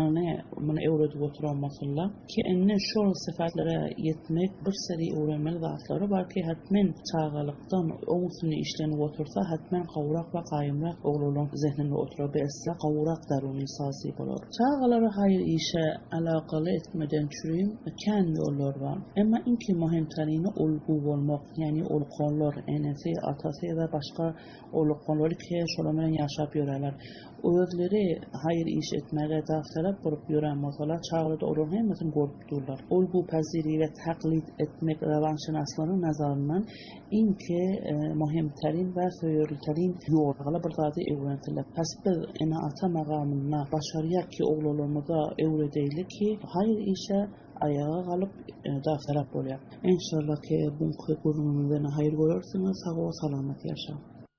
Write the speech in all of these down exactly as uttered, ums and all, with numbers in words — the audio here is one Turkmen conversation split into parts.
ne من evredi oturanmasıyla ki enne şol sıfatlara yetmek bir seri öğrenmeli zatları var ki hatmen çağalıktan omusunu işleni otursa hatmen kavrak ve kayımrak oğlunun zihninde oturup esse kavrak daruni sasi olur. Çağaları hayır işe alakalı etmeden çürüyüm kendi yollar var. Ama inki mühimtarini olgu olmak yani olgular enesi atası ya da başka olgular ki şolamen yaşap yörələr. Özleri hayır iş etmeye da sebep bulup yören mesela çağrıda olur hem mesela korkturlar. Olgu paziri ve taklit etmek revanşinaslarının nazarından inki e, mühimterin ve söyürterin yolları bir zadi öğrentiler. Pes biz ena ata makamına başarıya ki oğluluğumuza öğredeyli ki hayır işe ayağa kalıp e, da sebep oluyor. İnşallah ki bu kurumumuzdan hayır görürsünüz. Sağ ol, selamet yaşa.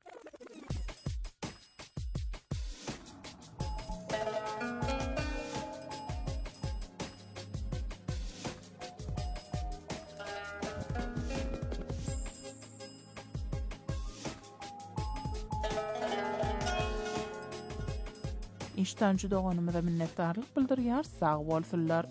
İşten juda onumuza minnettarlık bildirýär. Sağ bolsunlar.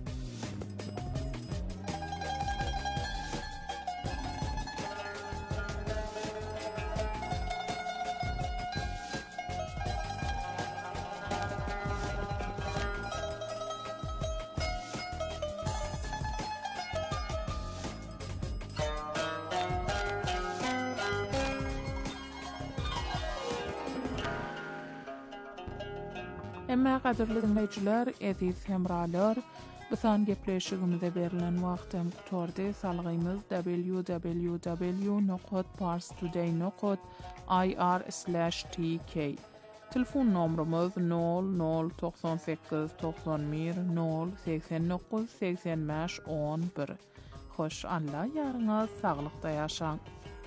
Emma qadirli dinleyiciler, aziz hemralar, bisan gepleşigimizde berilen wagtym gutordy. Salgymyz w w w nokta parstoday nokta i r slash t k. Telefon nomrumuz nol nol doksan sekiz doksan bir nol seksen dokuz seksen beş on bir. Hoş Allah yarıňyz saglykda ýaşaň.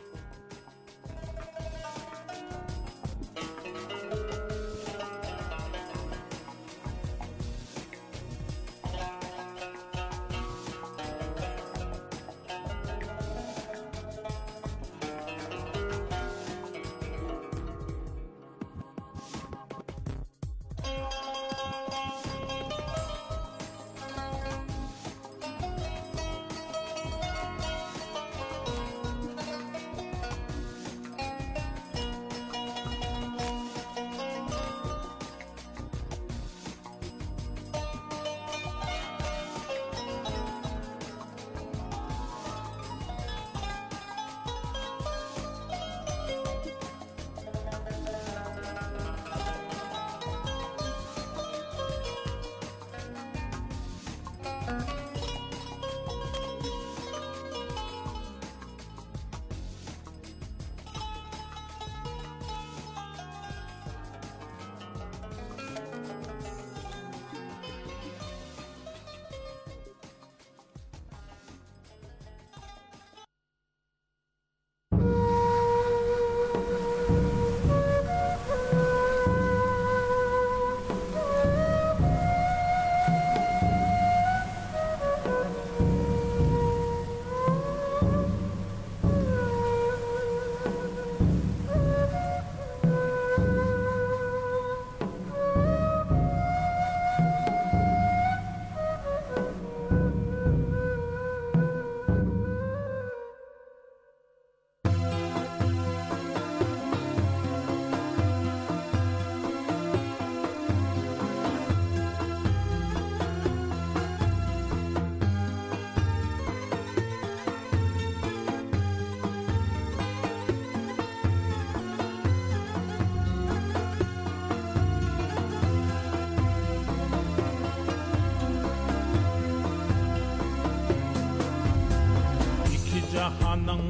Cahanın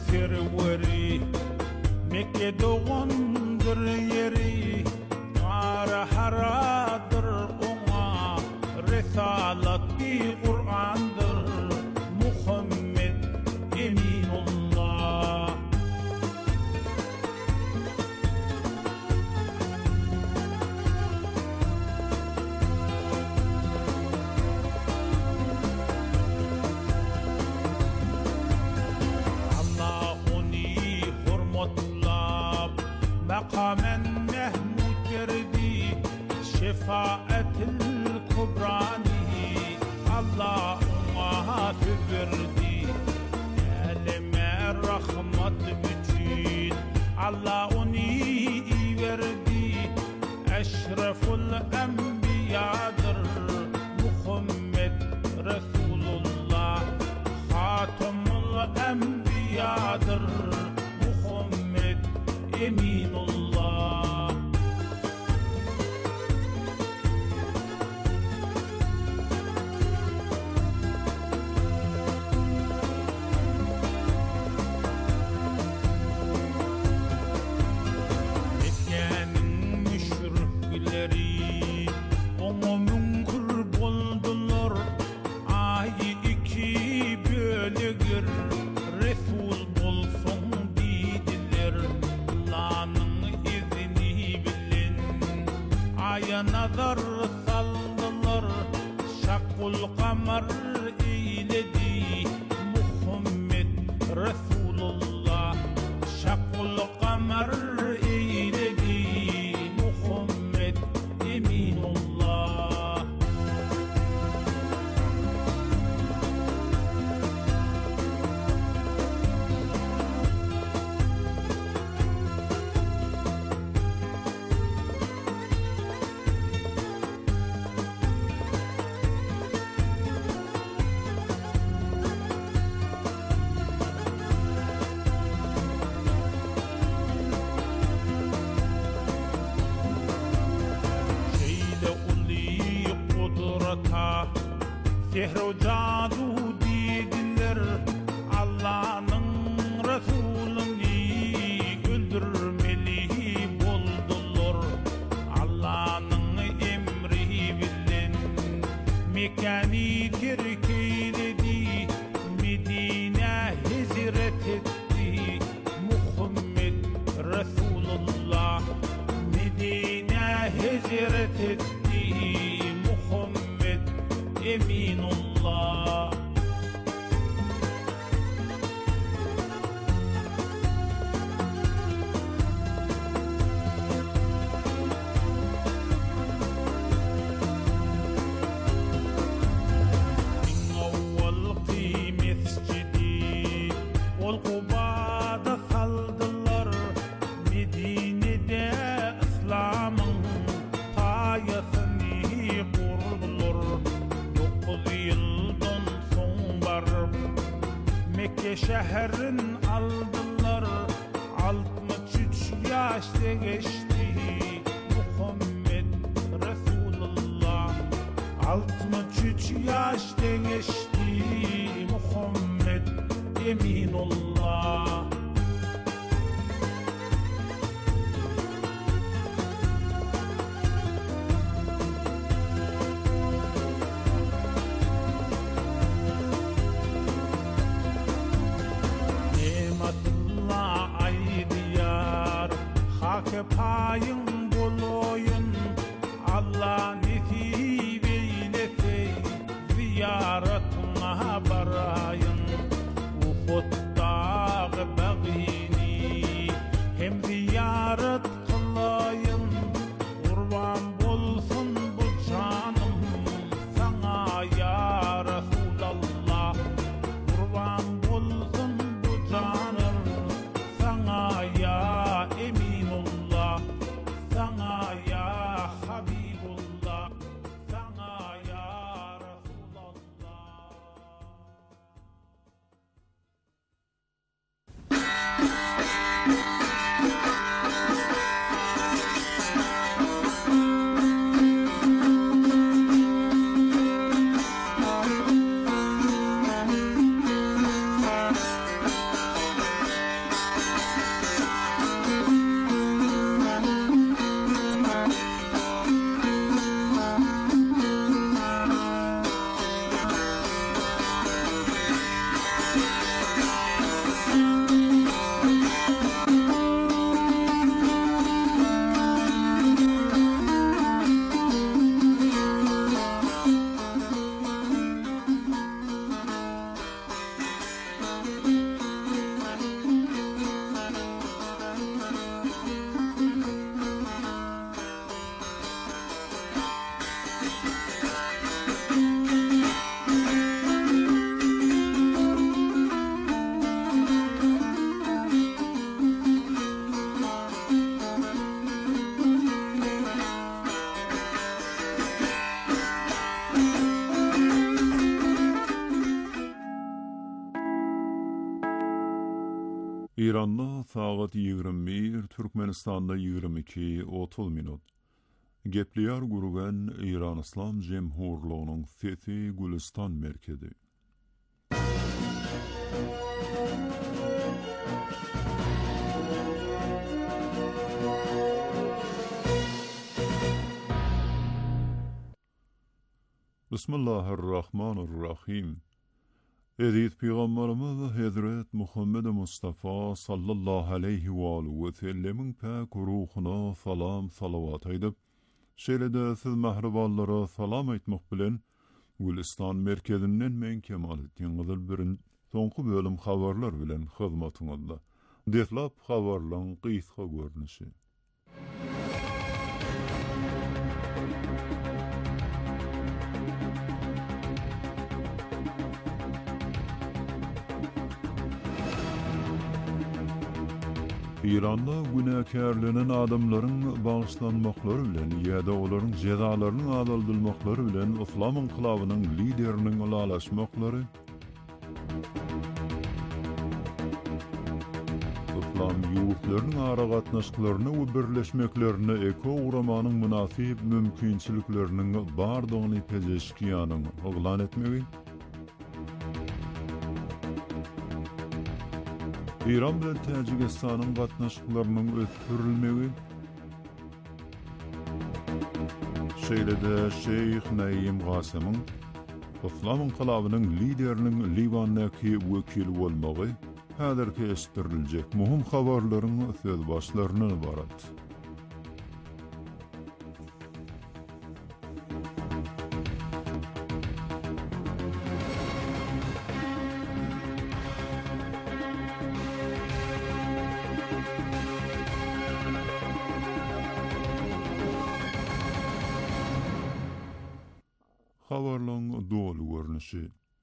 serveri Mekke doğandır yeri Ara haradır ona Risalati Kur'an'dır Muhammed Eminullah مقاماً محمود كردي شفاعة الكل şaqul qamar eyledi Muhammed Resulullah şaqul qamar eyledi Muhammed eminullah Sehro cadu dediler Allah'ın Resulüni öldürmeli boldular Allah'ın emri bilen Mekani terk eyledi Medine hicret etti Muhammed Resulullah Medine hicret etti Muhammed eminullah min awwal qimesjidi ol qubada saldılar Medine'de İslam'ın payasını kurdular yıldan son barıp Mekke şehrin aldılar altmış üç yaşta geçti Muhammed Resulullah altmış üç yaşta geçti Muhammed eminullah payın boloyun Allah nasip eylese ziyaretine barayın Uhud dağı bağini hem ziyaret kılayın kurban bolsun bu canım sana ya Resulallah kurban bolsun bu canım sana ya eminullah sana ya Habibullah sana ya Resulallah İran'da saat yigirmi bir, Türkmenistan'da yigirmi iki otuz minut. Gepliyar gurugan İran İslam Cemhurluğu'nun Fethi Gülistan merkezi. Bismillahirrahmanirrahim. Edith Peygamberimiz Hazret Muhammed Mustafa sallallahu aleyhi ve aleyhi ve sellemin pak ruhuna salam salavat edip, şeýle-de siz mahriballara salam etmek bilen Gülistan merkezinden men Kemalettin Gyzylbirin soňky bölüm habarlar bilen hyzmatyňyzda. Detlap habarlaryň gysga görnüşi. İranda günäkärlenen adamlaryň bagyşlanmaklary bilen ýa-da olaryň jezalarynyň adaldylmaklary bilen Islam inqilabynyň lideriniň ulalaşmaklary, Islam ýurtlarynyň ara gatnaşyklaryny we birleşmeklerini eko uramanyň münasip mümkinçilikleriniň bardygyny pejeşkiýanyň oglan etmegi, İran bilen Täjikistanyň gatnaşyklarynyň ötürilmegi, şeýle-de Şeyh Naim Gasemyň Islam inqilabynyň lideriniň Libandaky wekili bolmagy häzirki estiriljek muhim habarlaryň söz başlaryndan ibarat. Habarlaryň dolu görnüşi.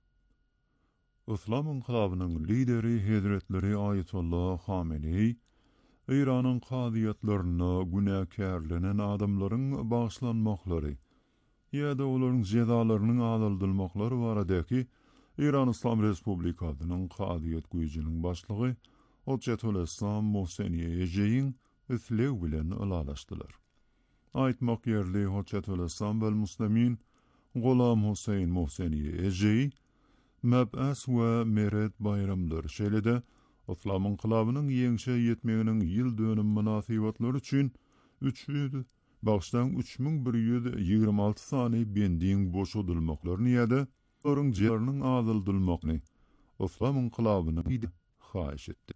Islam inqilabynyň lideri Hazretleri Ayetullah Hamenei, İranyň qadiyatlaryna günäkärlenen adamlaryň bagyşlanmaklary ýa-da olaryň jezalarynyň adaldylmaklary baradaky İran Islam Respublikasynyň qadiyat güýjiniň başlygy Hojjatuleslam Mohseni Ejeýin üslew bilen ulalaşdylar. Aýtmak ýerli Hojjatuleslam vel Muslimin Golam Husayn Mohseni Ejeýi meb'as we meret bayramlar şeýle-de Islam inqilabynyň ýeňşe ýetmeginiň ýyl dönem munasabatlary üçin üç yüz başdan üç bin bir yüz ýygrima alty sany bendiň boşadylmaklaryny ýa-da olaryň jerarynyň azaldylmagyny Islam inqilabyny haýyş etdi.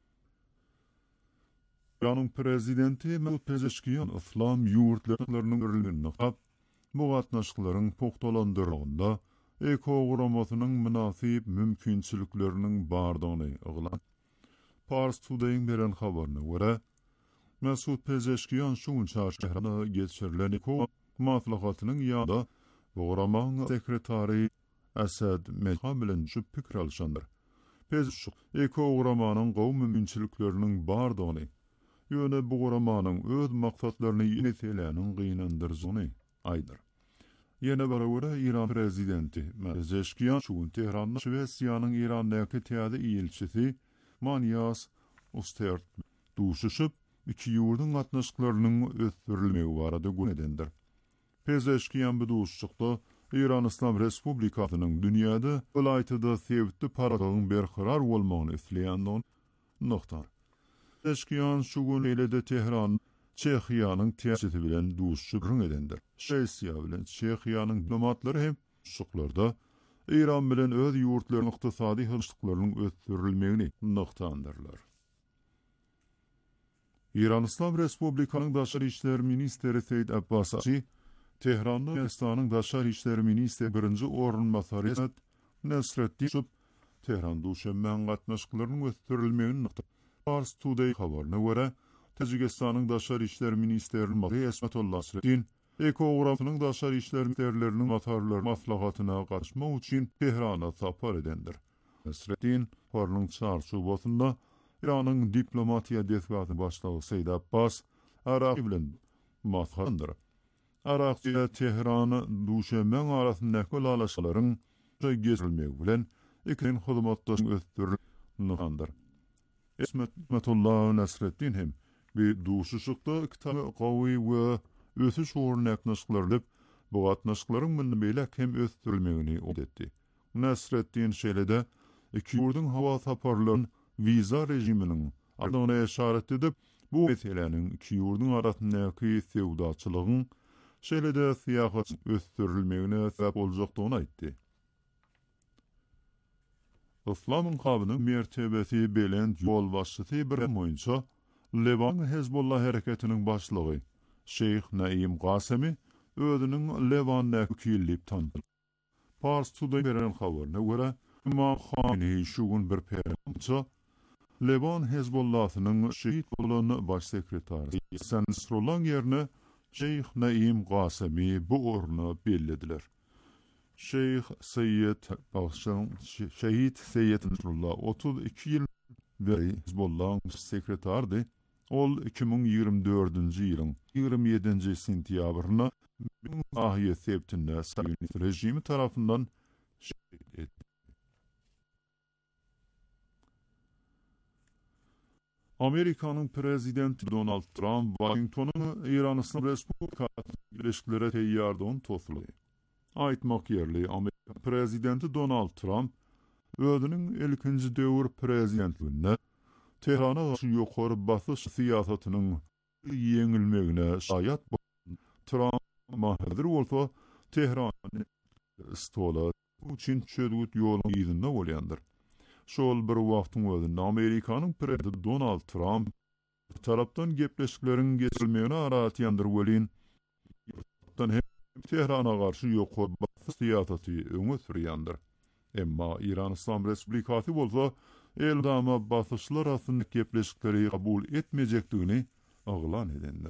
Ýanyň prezidenti Mesut Pezeşkiýan Islam ýurtlarynyň örilmegini hap bu gatnaşyklaryň poktalandyrylygynda eko guramasynyň münasip mümkinçilikleriniň bardygyny oglan. Pars Today'ň beren habaryna görä, Mesut Pezeşkiýan şuň şäherine geçirilen eko maslahatynyň ýa-da guramaň sekretary Asad Mehman bilen şu pikir alşandyr. Pezeşik eko guramanyň gowum mümkinçilikleriniň bardygyny ýöne bu guramanyň öz maksatlaryny ýeneteläniň gynandyrjyny aýdyr. Ýene barabara İran prezidenti Pezeşkiýan şuň Tehranda Şwesiýanyň Irandaky täze elçisi Manyas Ustert duşuşyp iki ýurduň gatnaşyklarynyň ötürilmegi barada günedendir. Pezeşkiýan bu duşuşykda İran Islam Respublikasynyň dünýäde olaýtyda sebitli paradygyň berqarar bolmagyny isleýändigini noktar. Pezeşkiýan şu gün elede Tehran Çehiýanyň täsiri bilen duşuşyp edendir. Şeýsiýa bilen Çehiýanyň diplomatlary hem şuklarda İran bilen öz ýurtlarynyň ykdysady hylşyklarynyň ötürilmegini noktandyrlar. İran Islam Respublikasynyň Daşary işleri ministeri Seýid Abbasy Tehranda Ermenistanyň Daşary işleri ministeri birinji orunmasary Nesretdin Tehran duşanmaň gatnaşyklarynyň ötürilmegini noktandyrlar. Pars Today habaryna görä, Täjikistanyň Daşary işleri ministeri Esmetullah Sredin eko guramasynyň daşary işleri ministerleriniň matarlaryny maslahatyna gatnaşmak üçin Tehrana sapar edendir. Sredin horluň çarşubasynda İranyň diplomatiýa desgaty başlawı Seýid Abbas Araq bilen maslahatdyr. Araqçy Tehrany duşanmaň arasyndaky ulalaşyklaryň geçirilmegi bilen ikinin hyzmatdaşyň ötürilmegi. Esmetullah Nasreddin hem bir duşuşykda kitapy gawy we ösüş ornaknaşyklaryp bu gatnaşyklaryň minbeýlek hem ötürilmegini ödetdi. Nasreddin şeýle-de iki ýurduň hawa saparlarynyň viza rejiminiň ardyna eşaret edip bu meseleniň iki ýurduň arasyndaky sewdaçylygyň şeýle-de syýahat ötürilmegine sebäp boljakdygyny aýtdy. Islam inqilabynyň mertebesi belend ýol başçysy bir moýunça Levan Hezbollah hereketiniň başlygy Şeyh Naim Gasemi özüniň Levandaky wekillik tanıdy. Pars Today beren haberine göre İmam Khamenei şugun bir peýamça Leban Hezbollah'ynyň şehit bolan baş sekretary Hasan Nasrallah ýerine Şeyh Naim Qasemi bu orna bellediler. Şeyh Seyyid Başşan şehit Seyyid Nasrallah otuz iki ýyl beri Hezbollah'yň sekretardy. Ol iki bin ýygrimi dördünji ýylyň ýygrimi ýedinji sentýabryna Ahiye sebtinde Sayınist rejimi tarafından şehit edildi. Amerikanyň prezidenti Donald Trump Washingtonyň İran-Islam Respublikasyny ilişkilere teýýardygyny toslady. Aýtmak ýerli Amerika prezidenti Donald Trump özüniň ilkinji döwür prezidentligine Tehrana garşy ýokary basyş siýasatynyň ýeňilmegine şaýat boldy. Trump mahzur bolsa Tehrany stola üçin çödüt ýoluň ýyzynda bolýandyr. Şol bir wagtyň özünde Amerikanyň prezidenti Donald Trump tarapdan gepleşikleriň geçirilmegine araty ýandyr welin ýurtdan hem Tehrana garşy ýokary basyş siýasaty öňe sürýändir. Emma İran-Islam Respublikasy bolsa eldama basyşlar arasyndaky gepleşikleri kabul etmejekdigini aglan edenler.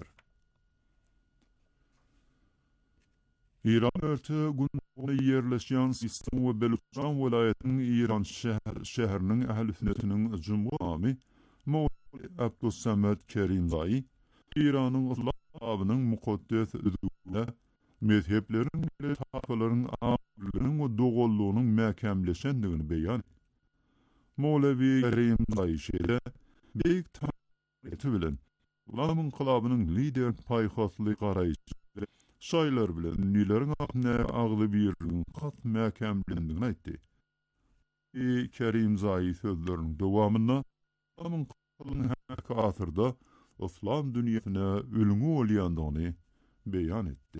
İran örtü günde yerleşen sistem ve Beluçistan vilayetinin İran şehrinin ehl-i sünnetinin cumhurbaşkanı Mevlvi Abdülsamed Kerimzai, İran'ın İslam'ının mukaddes özüyle mezheplerin ve tarafların ağırlığının ve doğulluğunun mehkemleşendiğini beyan etti. Mevlvi Kerimzai şeyde büyük tariheti bilen İslam inkılabının lider payhaslı karayıcı şaýlar bilen nilerin akne agly birligiň kat mäkämlendigini aýtdy. E Kerimzai sözleriniň dowamynda amyň kılıň häki asyrda İslam dünýäsine ölüňi bolýandygyny beýan etdi.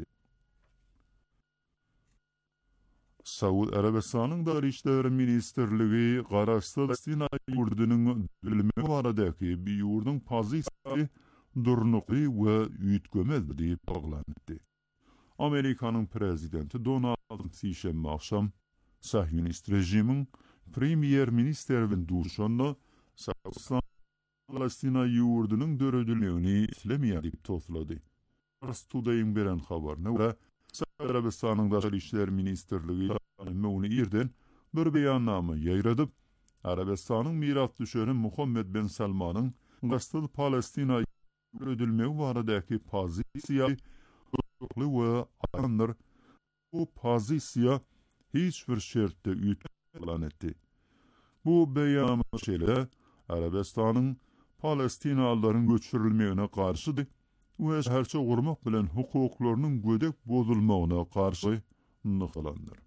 Saud Arabistanyň Daşary işleri ministrligi garaşsyz Palestina ýurdunyň düzülmegi baradaky bir ýurduň pozisiýasy durnukly we ýütgemez diýip baglandy. Amerikanyň prezidenti Donald Trump sişembe akşam Sahyonist rejimiň premier ministeriň duşanda Palestina ýurdunyň döredilmegini islemeýär diýip toslady. Pars Today'ň beren habaryna görä Saud Arabistanyň Daşary işleri ministrligi mewni ýerden bir beýannama ýaýradyp Arabistanyň miras düşeni Muhammed bin Salmanyň gastyl Palestina döredilmegi baradaky pozisiýasy we anlar bu pozisiýa hiç bir şertde ýetmeýän etdi. Bu beýan şeýle Arabistanyň Palestinalylaryň göçürilmegine garşydy we herçe gurmak bilen hukuklarynyň gödek bozulmagyna garşy nyklandyr.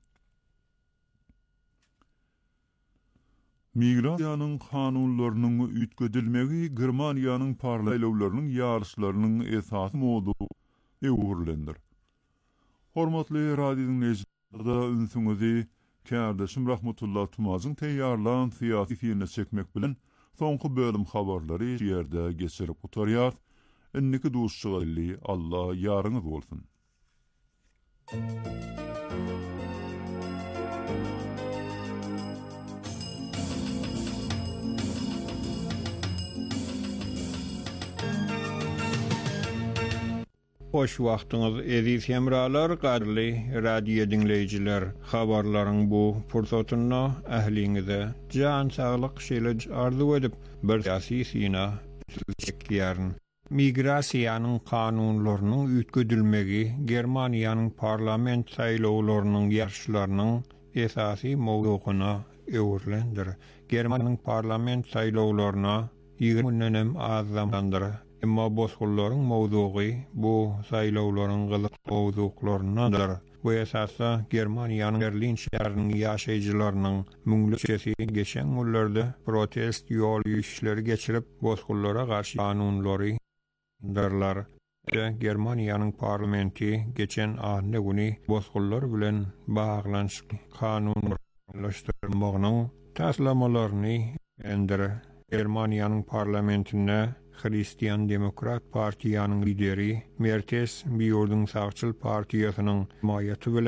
Migrasiýanyň kanunlarynyň üýtgedilmegi Germaniýanyň parlamentlarynyň ýarşylarynyň esasy mowdugy ewurlendir. Hormatly radio dinleýijiler, ünsüňizi kärdeşim Rahmetullah Tumazyň teýýarlanan syýasy filmine çekmek bilen soňky bölüm habarlary ýerde geçirip oturýar. Enniki duşçuly Allah ýaryňyz bolsun. Hoş wagtyňyz eziz hemralar, gadly radio dinleýijiler. Habarlaryň bu pursatyna ähliňize jan saglyk şeýle arzu edip bir täsisine çekýärn. Migrasiýanyň kanunlarynyň üýtgedilmegi Germaniýanyň parlament saýlawlarynyň ýarşylarynyň esasy mowdugyna ewurlendir. Germaniýanyň parlament saýlawlaryna ýygrimi günden az zamandyr. Emma bozgullaryň mowdugy bu saýlawlaryň gyzyk mowduklaryndandyr. Bu esasda Germaniýanyň Berlin şäheriniň ýaşaýjylarynyň müňlükçesi geçen günlerde protest ýol ýürüşleri geçirip bozgullara garşy kanunlary darlar. Germaniýanyň parlamenti geçen ahne güni bozgullar bilen baglanşyk kanunlaşdyrmagynyň taslamalaryny endir. Germaniýanyň parlamentine Hristiyan Demokrat Partiýanyň lideri Mertes Biyordun Sağçıl Partiýasynyň maýaty bilen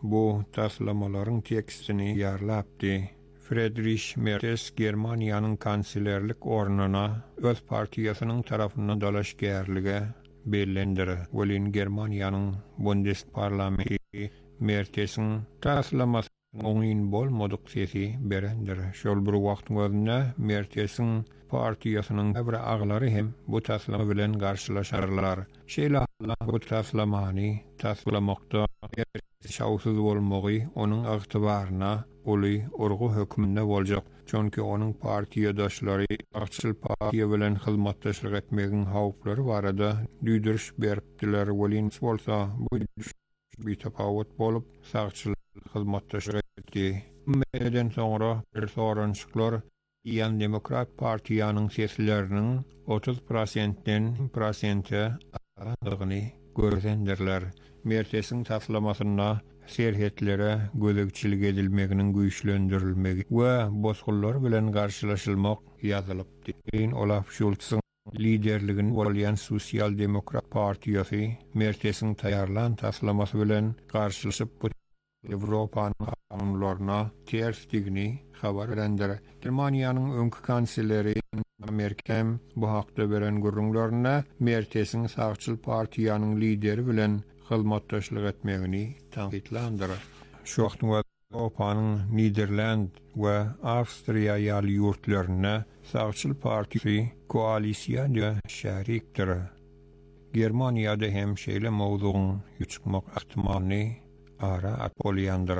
bu taslamaların tekstini yarlapdy. Friedrich Merz Germaniýanyň kanselerlik ornuna öz partiýasynyň tarapyndan dalaşgärlige bellendir. Welin Germaniýanyň Bundesparlamenti Merz'iň taslamasy oňyn bolmadyk sesi berendir. Şol bir wagtyň özünde Merz'iň partiýasynyň bir aglary hem bu taslama bilen garşylaşarlar. Şeýle bu taslamany taslamakda şawsyz bolmagy onuň ygtybaryna uly urgu hökmünde boljak. Çünki onuň partiýadaşlary Akçyl partiýa bilen hyzmatdaşlyk etmegiň hawplary barada düýdüriş beripdiler. Welin bolsa bu bir tapawut bolup sagçyl hyzmatdaşlyk etdi. Meden soňra bir sorançyklar Ýan Demokrat Partiýanyň sesleriniň otuz prosentden prosente aradygyny görsendirler. Merziň taslamasyna serhetlere gözegçilik edilmeginiň güýçlendirilmegi we bozgullar bilen garşylaşylmak ýazylypdy. Eýin Olaf Scholz'yň liderligini bolýan Sosial Demokrat Partiýasy Merziň taýarlan taslamasy bilen garşylaşyp Ýewropanyň kanunlaryna tersdigini habar berendir. Germaniýanyň öňkü kanseleri Merkel bu hakda beren gurrunlaryna Merziň sagçyl partiýanyň lideri bilen hyzmatdaşlyk etmegini taňkitlandyr. Şu wagtda Ýewropanyň Niderland we Awstriýa ýaly ýurtlaryna sagçyl partiýasy koalisiýada şerikdir. Germaniýada hem şeýle mowzugyň ýuçmak ähtimalyny ara atbolýandyr.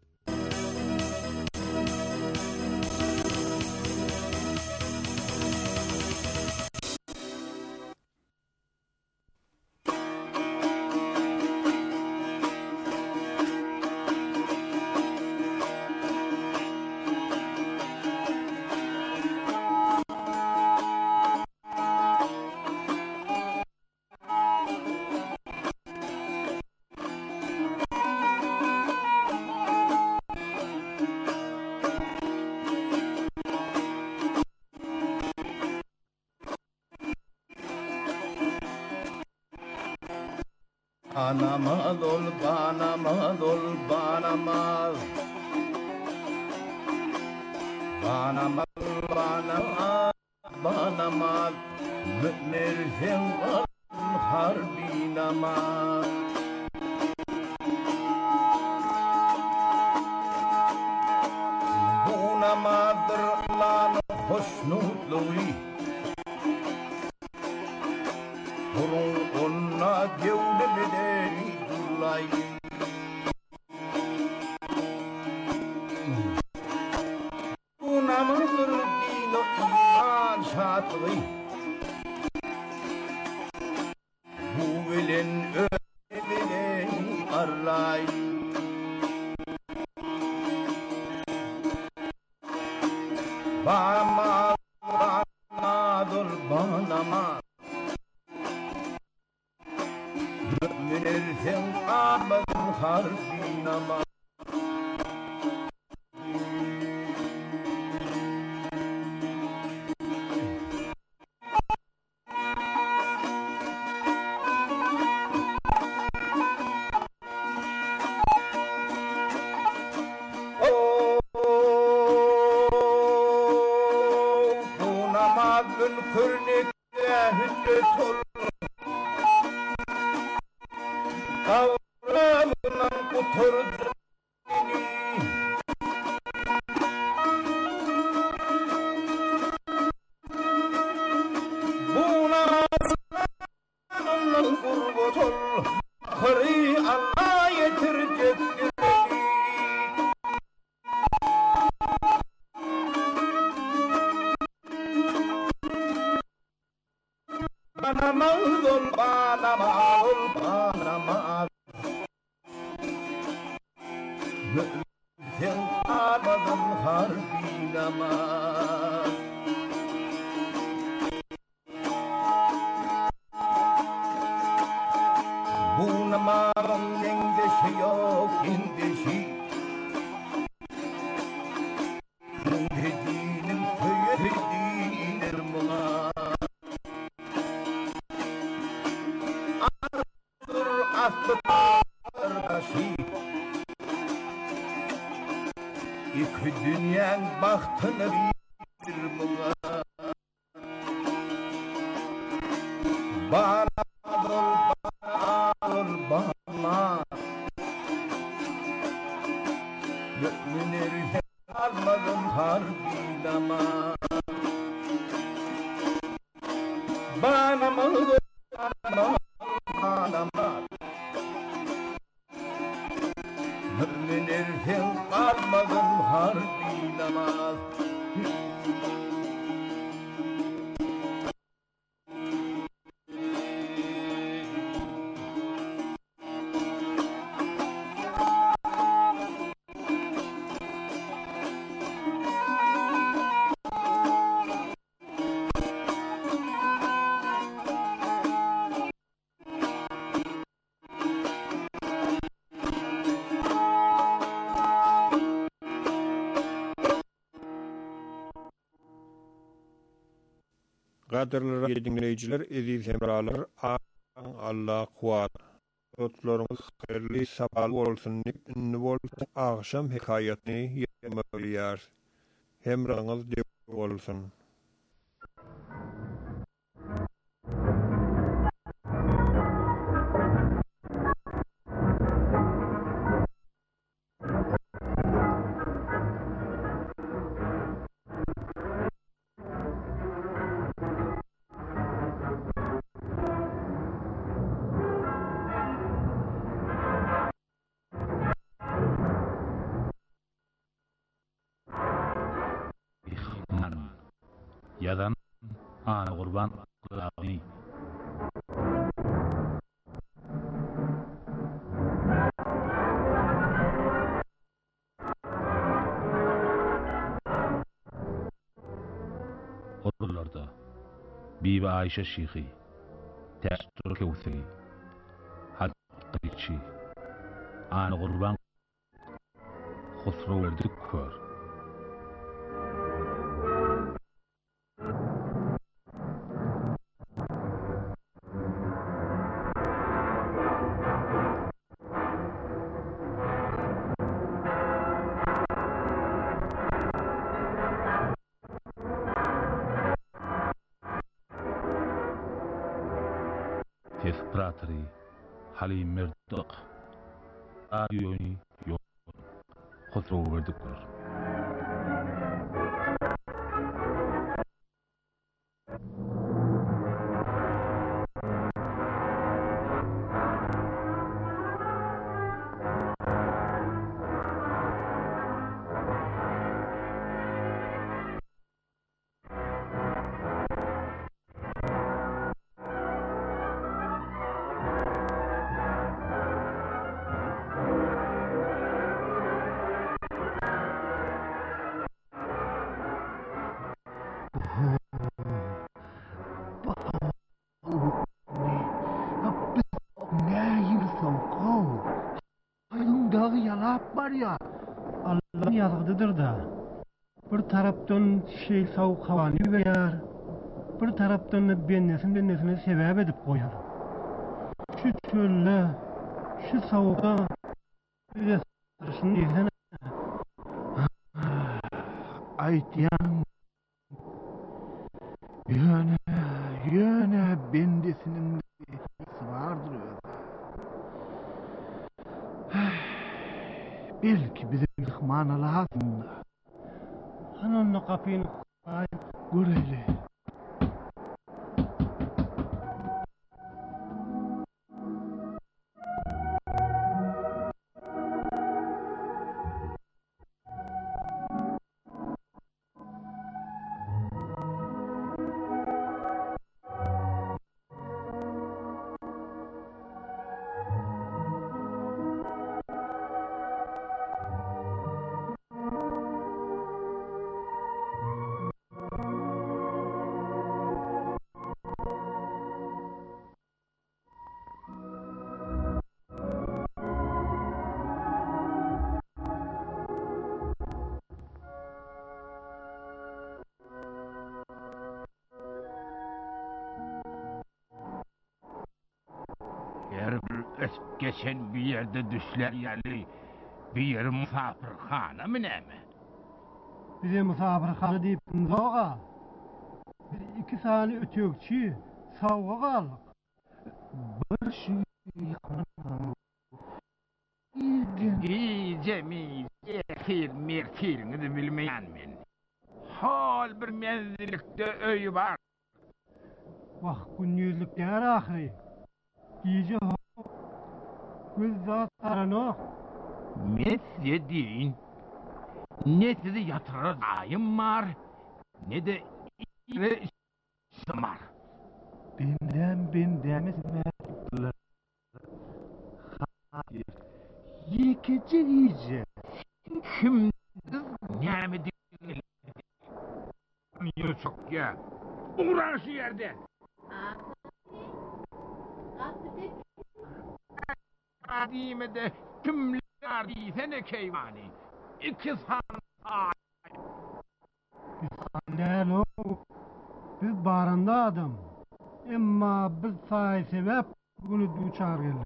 Banamaz ol, banamaz ol, banamaz. Banamaz, banamaz, banamaz. Mü'mirsen harbi namaz. Bu namazdır Allah'ın hoşnutluğu. Kurun onna gevde bedeli dullay. Bu namazdır din-o iman şatlığı. Bu bilen öyle bedeli arlay. Banamaz, banamadır, banamaz. Mü'mirsen ağabeyim harbi namaz. Bu namazın kürnekte hüccet olur. Kavramından kuturdu beni. Bu namazından kurbut ol. Kırı Allah yetirecektir beni. Banamaz ol, banamaz ol, banamaz. Mü'min ağabeyim harbi namaz. Bu namazın endişi yok, endişi. Dediğinin söylediğidir buna. Asır asır kardeşi. iki dünyanın baktını bir buna. Bana dur, bana dur, bana. Mümin erkek almadım harbi namaz. Bana mı dur, bana, bana mı? Mümin erkek almadım harbi namaz. Qadirli dinleyiciler, eziz hemralar, Allah kuat. Otlarımız hayırlı sabah olsun, ünlü olsun, akşam hikayetini yemeliyar. Hemranız de olsun. Yadan ana kurban kılağını. Ordularda Bibi Ayşe Şihi, Terstur Kevseri, Hatta içi, ana kurban Husru verdik kör. Pratri, Halim Merdak, Adiyoni, Yon, Husru verdik kör. Allah'ın yazgıdıdır da bir taraftan şey soğuk havanı verir, bir taraftan bennesin bennesine sebep edip koyar. Şu çölle, şu soğukta bir de sarışın desene. Aytiyan yöne, yöne bendesinin de vardır öyle. Belki bize zıhmana lazım da. Hanonla kapıyını ay göreyle. Geçen bir yerde düşler yerli, bir yer misafirhane mi ne mi? bize musabırkalı deyip zoga. Bir iki sani ötökçi savga kaldık. Bir şey yıkmanın İyice mi zehir mirtirini de bilmeyen men. Hal bir menzillikte öy var. Vah günnüzlükler ahiri. İyice ho. Göz zat aranok. Ne size deyin. Ne size yatırır ayım var. Ne de iri var. benden benden mesmetler. Hayır. Yekece iyice. Kim ne mi değil. Yusuf ya. Uğran şu yerden. Adime de kimler diysene keyvani. İki sanat. Değil o. Biz barında adam. Emma biz say sebep bunu duçar geldik.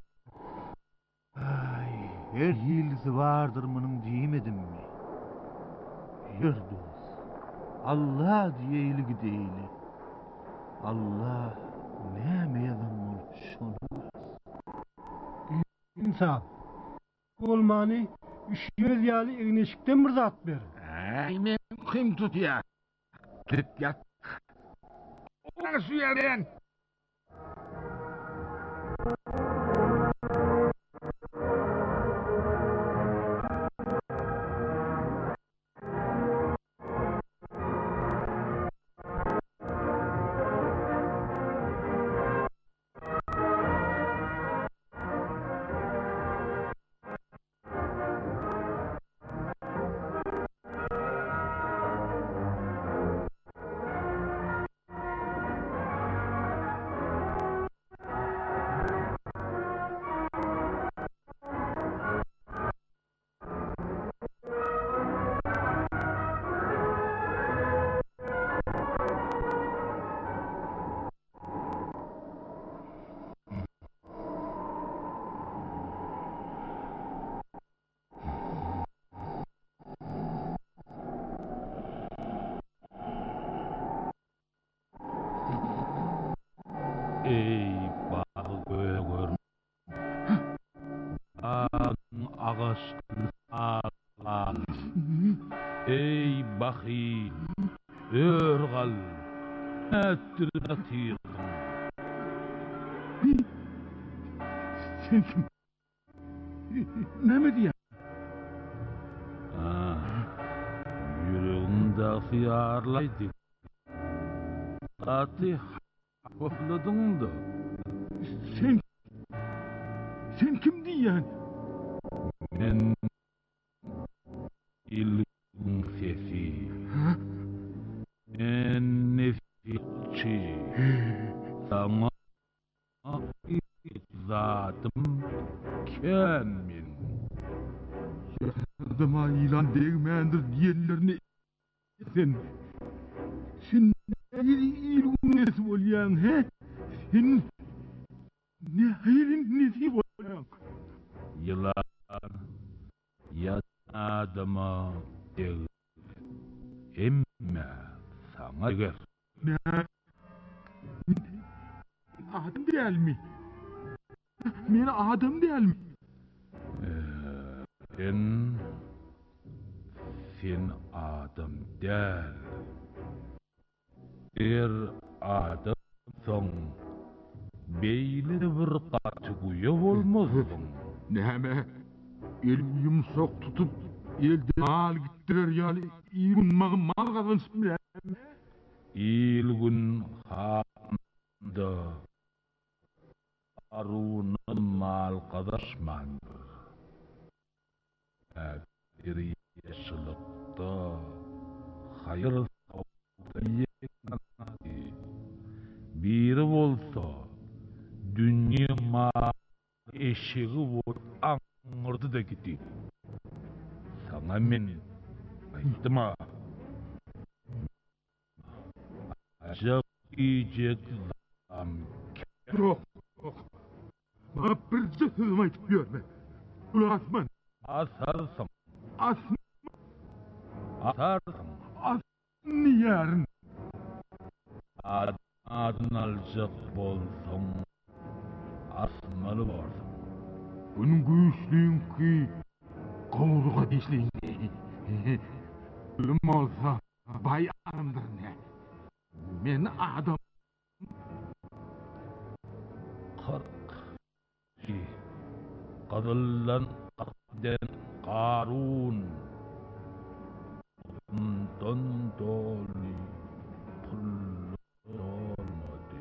Ay, her hilsi vardır bunun diyemedim mi? Yür dost. Allah diyeyli gideyli. Allah ne meydan ol şunu. İnsan. Olmani üç yüz yali igneşikten bir zat ver. Ay men kim tut ya. Git yat. Uğran şu yerden. Ey bağı göğe görüm. Ağın ağaçlı ağlan. Ey bahi, örgal, ettir atıyım. Sen kim? Ne mi diye? Ah, yüreğimde fiyarlaydı. Atı hafladın da. Sen... Sen kim diyen? Men ilgin sesi. En nefisçi. Sana zatım kenmin. Yardıma ilan değmendir diyenlerini... Sen... Sen ne ilgin nesi olyan he? Sen... Ne hayırın nesi olyan? Yılan ya adama değil. Emme sana gel. Ne? Adam değil mi? Men adam değil mi? Sen sen adam değil. Er adam son beyli bir kaçıguya olmazdın. Neme? Elim yumuşak tutup elden al gittirer yani iyi gün mal kazansın bile. İlgun handa arunun mal kadaşmandır. Bir yaşlılıkta hayır savdayı biri olsa dünya mal eşiği var anırdı da gitti. Sana men aytım ha. Acak yiyecek zam. Yok, yok. Bana bir sözüm aytıp görme. Ulan asman. Asarsın. Asman. Asarsın. yarın. Ad, adın alacak bolsam asmalı varsın. Bunun güçlüğün ki kovruğa dişliğin. Ölüm olsa bay arımdır ne? Men adam kırk ki kadıllan akden Karun Ondan doli pullu olmadı.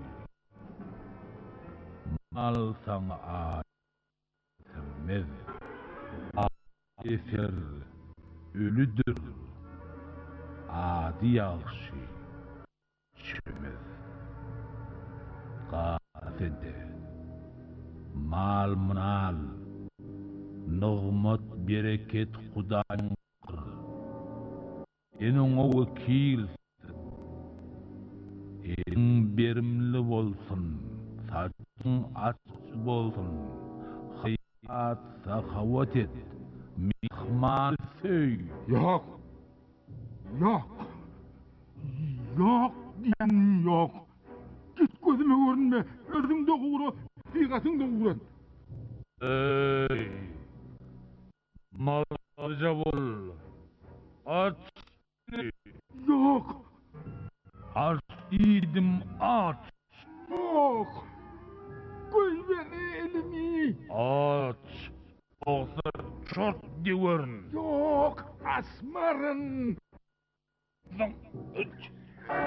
Mal sana ait sevmez. Eser ölüdür. Adi yakşı çömez. Gafede mal mınal nığmat bereket Hudaýyň enin o vekil enin berimli bolsun, saçın açık bolsun, hayat sahavat et, mihmal söy. Yok, yok, yok diyen yok. Git gözüme görünme, özüm de uğra, figatın da uğra. Ey, malca bol, aç. Yok. Aç idim aç. Yok. Koy beni elimi. Aç. Olsa çok diyorun. Yok. Asmarın. Aç.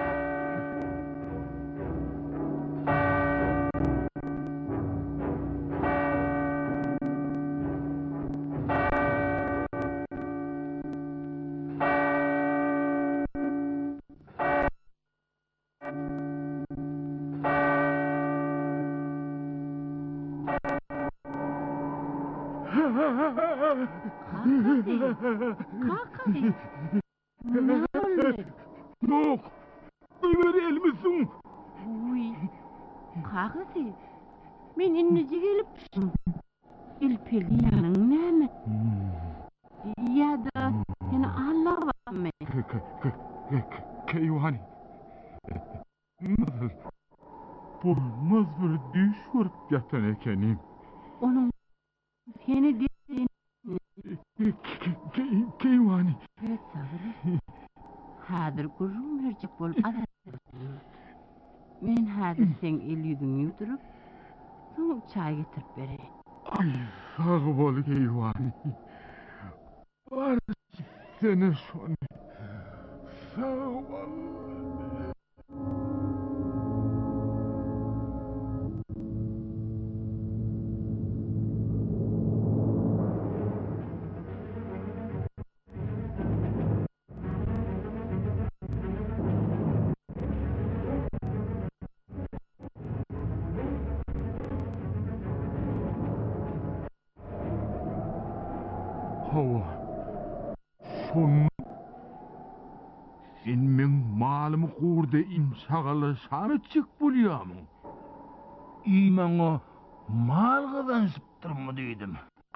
Kakadi. Ne oldu? Yok. Ömer elmisin. Uy. Kakadi. Men inneci gelipmişim. İlpeli yanın näme? Ya da seni Allah varmı? Keyvani. Nasıl? Bulmaz bir düş vurup yatan ekenim. Onun seni dediğin Keyvani. evet sabırı. Hadır kurum verecek bolup adar. Men hadır sen el yüzünü yudurup soğuk çay getirip vereyim. Ay sağ bol Keyvani. Var seni şunu. Sağ ol. Hava. Şunu sen men malımı kurda imsagalı sana çık bulyamın. İmana mal kazanıptır mı dedim.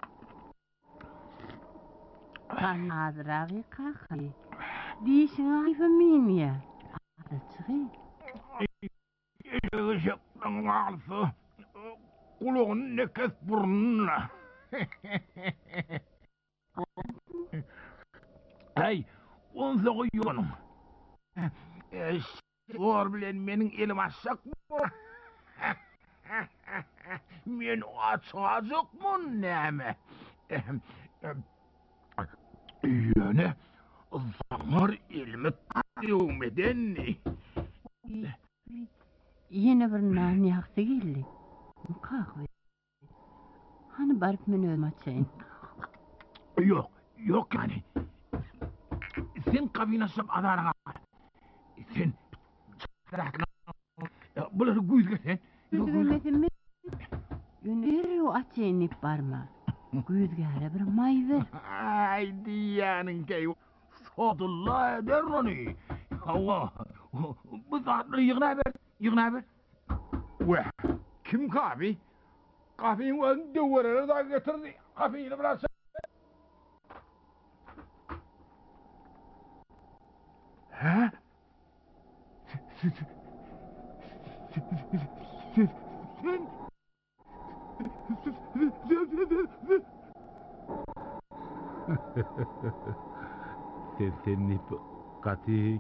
Ben hazırağı kakadi. Dişin ayfa min ya. Adı çıkı. Eşeği şaptan alsa kulağın nekes burnuna. Hey, onsa koyuyorum. Sor bilen menin elim açsak mı? Men açacak mı neme? Yani zamar elimi tutuyorum edenni. Yine bir nane yaksı geldi. Kakadi. Hani barıp men ölüm açayın. Yok, yok yani. Sen kavinaşıp adarına. Sen çarakla. Bunları güzgü sen. Güzgü mi? Yöneri o açayın ip barma. Güzgüre bir may ver. Ay diyanın key. Sodullah eder onu. Allah. Bu zatlı yığına ver. Yığına ver. Ve kim kahve? Kahveyi o duvara da getirdi. Kahveyi biraz. Ha? Sen sen hep katı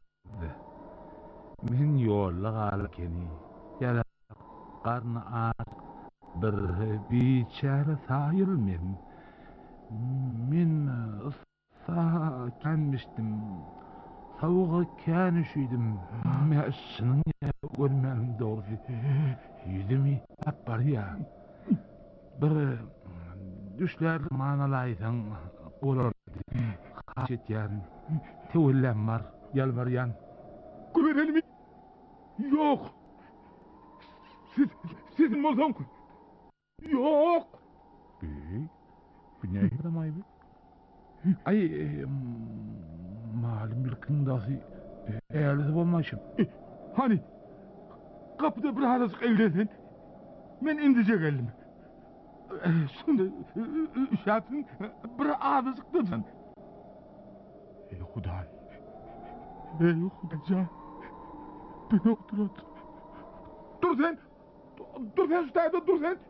men yolla galkeni yala qarna ağır bir biçare sayıl men men ıssa kenmiştim savuğa kan üşüydüm meşinin görmelim doğru yüzümü hep var ya bir düşler manalaysan olur kaçet yani tevellem var yalvar yan Güverelim mi? Yok. Siz, sizin olsam. Yok. Bey, bu ne yaramay be? Ay, e, malum bir kındası eğerlisi olmaşım. E, hani, kapıda bir harasık evlesen, ben indice geldim. E, şimdi, e, şartın bir ağzıcık dedin. Ey Huday. Ey Huday. Beni oturat. Dur sen. Dur sen şu tayda dur sen.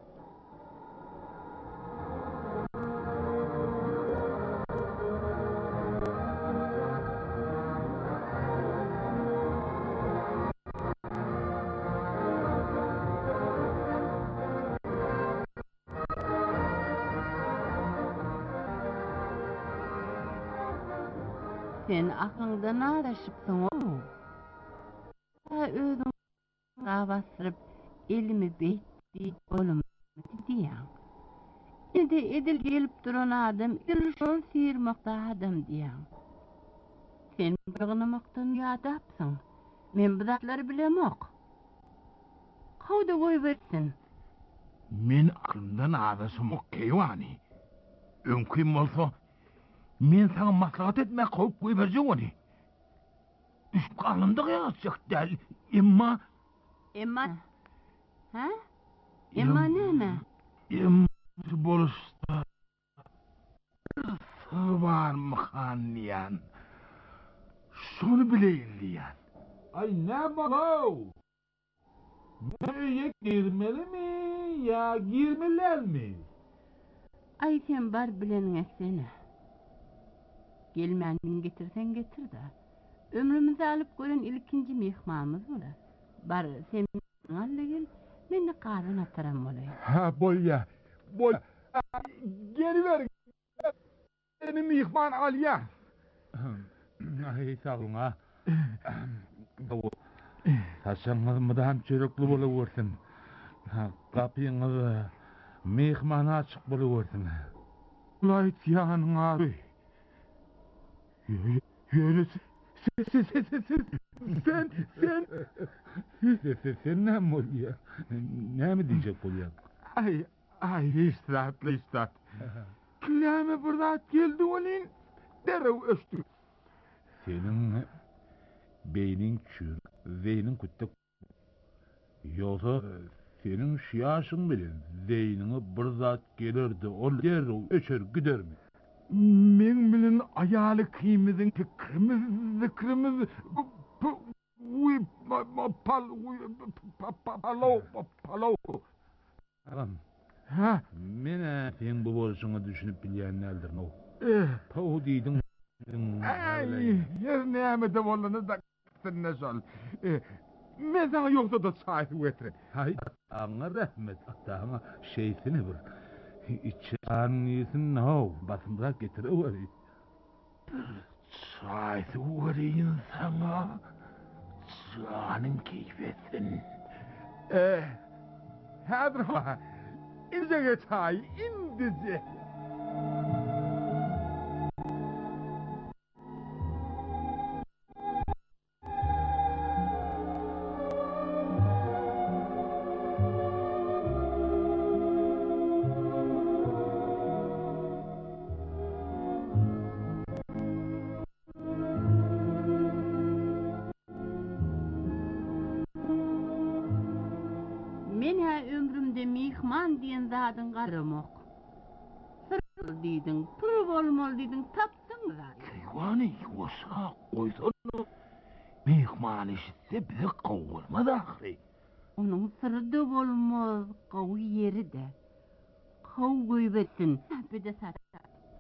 Sen aklından araşıpsın o. Ha özüm bastırıp elimi beyt olum diyen. Şimdi edil gelip duran adam, edil şol sıyırmakta adam diyen. Sen bırgınamaktan yadapsın. Men bu zatları bilemok. Kavda koy versin. Men aklımdan ağrısım o keyvani. Önküm olsa, men sana maslahat etmek koyup koy vereceğim onu. Düşüp kalındık yazacak değil. Emma... Emma... Ha? Emma ne mi? Emma boluşta... Sır var mı han diyen? Şunu bileyin diyen. Ay ne baba? Nereye girmeli mi ya girmeler mi? Ay sen bar bilenin etsene. Gelmenini getirsen getir de. Ömrümüzü alıp gören ilkinci mihmamız ola. Bar sen alle gel, men de karın ataram olayım. Ha boy ya, boy. Geri ver. Benim mihman al ya. Ay sağ olun ha. Saçınız mıdan çörüklü boluversin. Kapıyınız mihmana açık boluversin. Ulayt yanın abi. Yürü. Sen, sen, sen, sen, sen, sen, sen, sen ne mi oluyor? Ne mi diyecek oluyor? Ay, ay, istirahat, istirahat. Kilame burada geldi olin, derev östü. Senin beynin çür, zeynin kütte. Yoksa senin şu yaşın bilin, zeynini bir zat gelirdi, o derev öçer gider mi? Men bilen ayalı kıymızın fikrimiz, zikrimiz, palo, palo. Aram, ha? Mene sen bu boluşunu düşünüp bilyenlerdir o. Eh. Pahu deydin. Ay, her neyme de olanı da ne sol. Men sana yoksa da sahibi getirin. Hay, ana rahmet, atağına şeysini bir. İçi anlıyorsun ne o? Basımda getir o var. Sahibi uğrayın sana. Canın keyfetsin. Eh, hadi ha. İnce geç hay, indice. Zadın qarımok. Sırıl deydin, pırı bolmol deydin, taptın zaten. Keyvani, yosa, koysana. mehman işitse bize kovulmaz ahri. Onun sırrı da bolmaz, qawy yeri de. Qaw göýbetsin, bir de satta.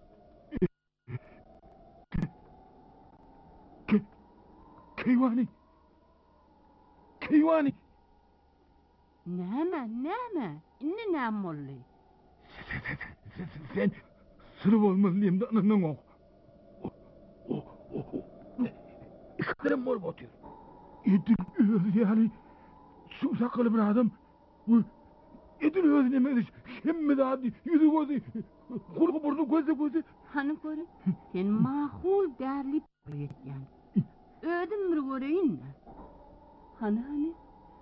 Keyvani. Keyvani. Näme, näme? Inni näme boldy? Sen sırı olmaz diyeyim de ananın o. O, o, o. İktidarım mor botuyor. Edil öz yani. Şu sakalı bir adam. Edil öz nemediş. Şemme de hadi yüzü gözü. Kurgu burnu gözü gözü. Hani görün, sen mahul därli bolýan. Ödüm bir göreýin. Hani hani?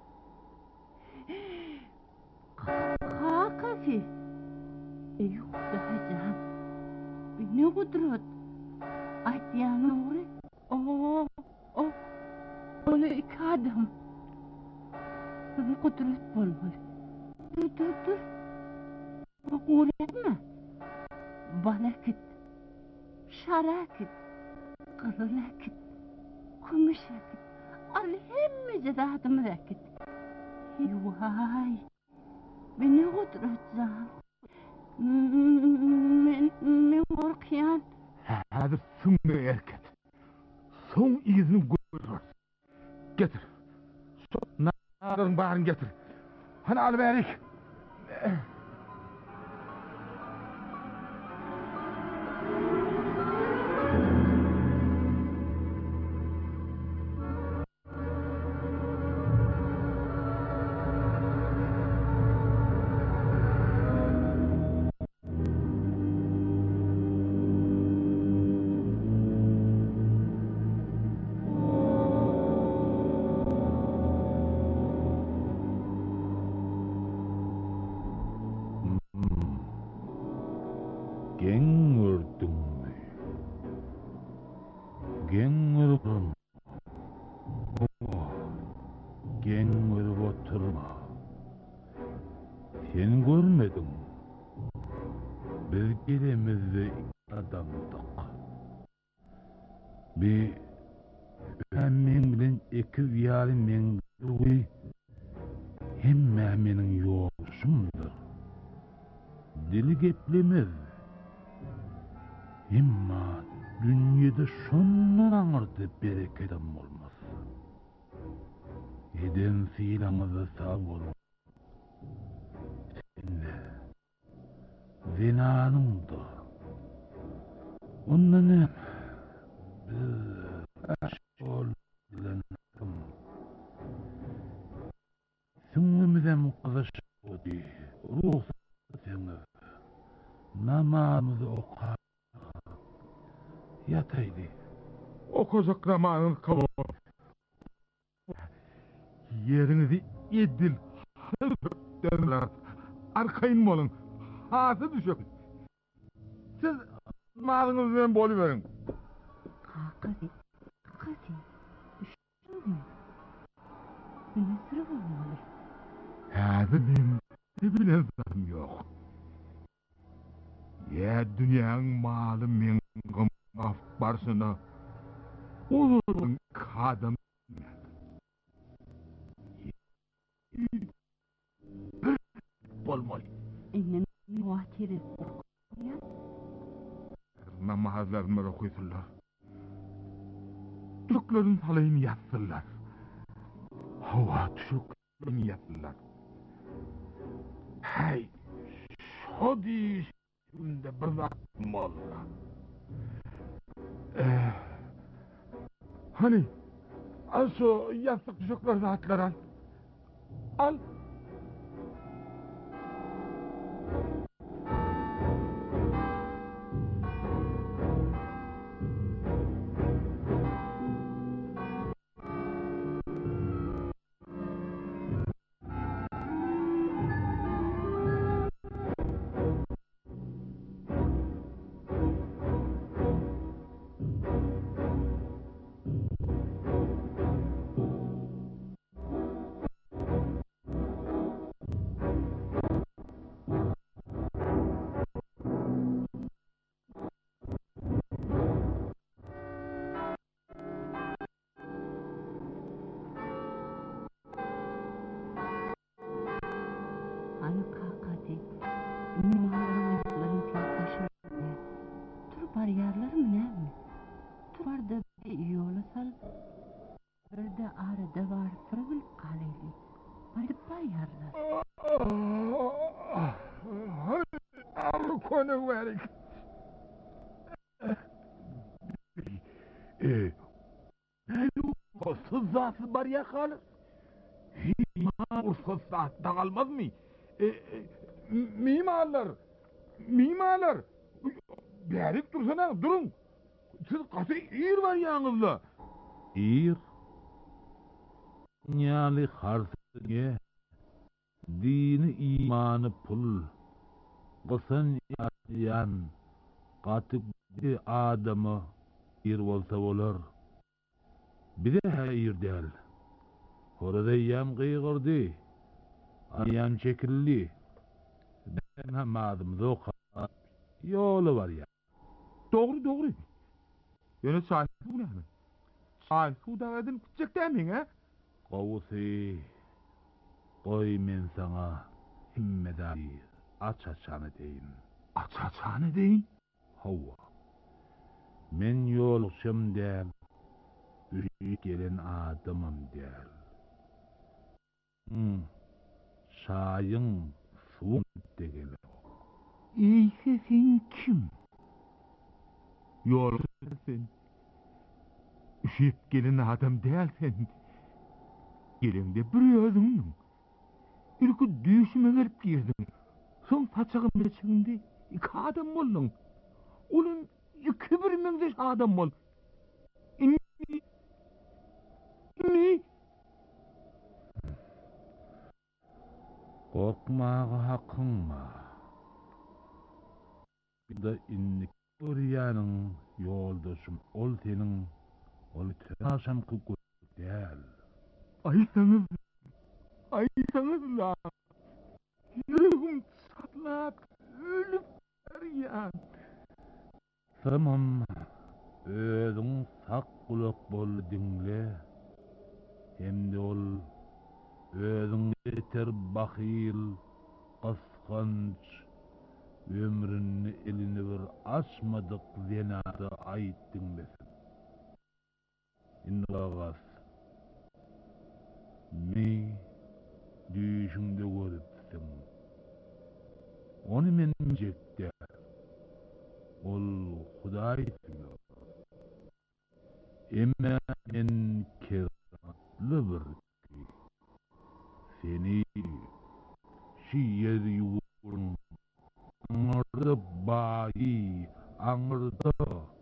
Kakasi. Yok daha can. Ne kudret. Aytýan ogry. O, o. Onu iki adam. Bir kudret bolmaz. Dur, dur, dur. Uğrayma. Balakit. Şarakit. Kırılakit. Kumuşakit. Al hemmece dağıtımı rakit. Vay. Beni kudret can. Men, men korkyan. Hadi sümme erket. Son izini görür. Getir. Son narın bağırın getir. Hani al berik. Sen görmedin. Biz gelemizde adamdık. Bir men bilen iki yari men duy. Hemme menin yoluşumdur. Dili geplemez. Emma dünyada şondan aňyrdy berekedem bolmaz. Eden fiilamyza sağ bolun. Sende zinanyň da. Ondan hem biz aşol bilen süňümizem gyzyşdy. Ruh seni namazı oka yataydı. Okuzak namazın kabul. Yerinizi edil. Derler. Arkayın olun. Hası düşün. Siz malınızdan bolu verin. Kakasi, kakasi. Düşün mü? Beni sıra olmalı. Hası benim ne bilen zaten yok. Ya dünyanın malı men gımaf barsına ulurun kadın bolmalı. Ennem muhatiri ya. Namazlarını okuysunlar. Türklerin halayını yatsınlar. Hava Türklerini yatsınlar. Hay, şu diş şimdi bir vaktim oldu. Ee, hani, al şu yastık düşükler rahatlar al. Al. ne verik. Eee, ne bu? Sızasız var ya kalır. İman ursuz saatte kalmaz mı? E, e, mimarlar, mimarlar. Berik dursana, durun. Siz kası iyir var yanınızda. İyir. Nyali harsıge. Dini imanı pul. Kısan yan. Katıp bir adamı ir olsa olur. Bir de hayır değil. Orada yam kıygırdı. Ayam çekildi. Ben hem adım zoka. Yolu var ya. Doğru doğru. Yine sahip bu ne mi? Sahip bu davedin küçük demin ha? Kovusi. Koy men sana. Himmedari. Aç açanı deyin. Aç açanı deyin? Hava. Men yoluşum der. Üşüyüp gelen adamım der. Hmm. Şayın suun degeli. İyse sen kim? Yol sen. Üşüyüp gelen adam değilsen. Gelende bir özündün. Ülkü düşüme gelip girdin. Son paçağın içinde iki adam oldun. Onun iki bir menzeş adam ol. İnni. İnni. Korkmağa hakkın var. Bir de innik Uriyanın yoldaşım ol senin ol tenaşam kukut değil. Aysanız, aysanız la. Yüreğim çatlap ölüp deryan. Tamam, özün sak kulak bol dinle. Hem de ol özün yeter bakil, kıskanç, ömrünü elini bir açmadık zenada ait dinlesin. İnrağaz, mi düşümde görüpsün. Onu men jekte, ol Huday diyor. Emme men kermatlı bir ki, seni şiir yuvurun, anırdı bayi, anırdı,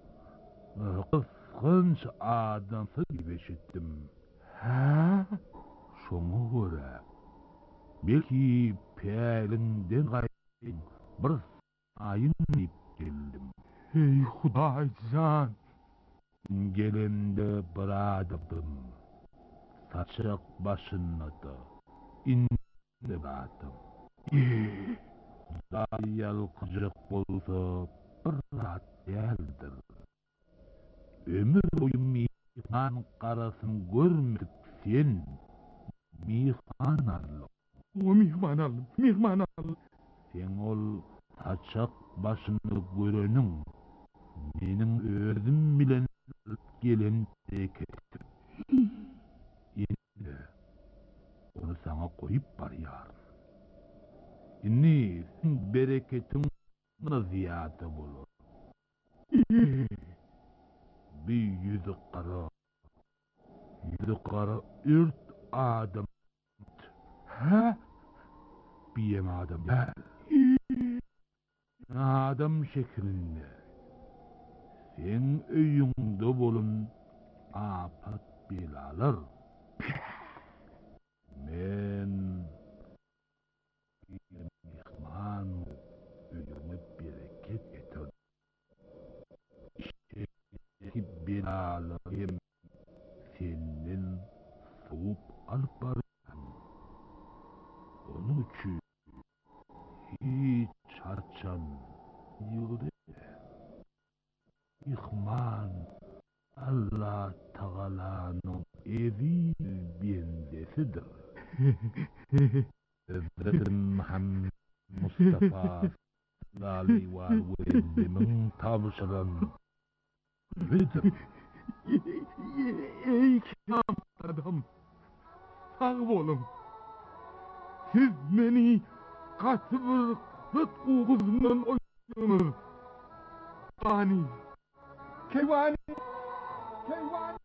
kıskanç adamsı gibi işittim. Ha? Şonu göre, belki pelinden gayrı bir sayın deyip geldim. Ey Hudaycan! Gelende bir adamım, saçak başınladı, indi bir adam. Eee, dayal kıcık bolsa bir rahat değildir. Ömür boyu mihman karasın görmedik sen, mihman alım. O mihman alım, mihman alım. Sen ol saçak başını görenin, benim özüm bilen gelen tek ettim. Yine onu sana koyup var yarın. Yine sen bereketin ziyade bulur. Bir yüzü kara, yüzü kara ürt adam. Ha? Bir yem adam gel. Adam şeklinde. Sen öyünde bolun apat belalar. Men bir mihman öyünü bereket getir. İşte belalarım senin soğup alıp barım. Onun için hiç çarçan yürü. İhman Allah Teala'nın evi bendesidir. Hazreti Muhammed Mustafa sallallahu aleyhi ve sellem'in tavşıran vedir. Ey kiram adam, sağ olun. Siz beni katı bir kıt uğuzundan Kewani. Kewani. Kewani.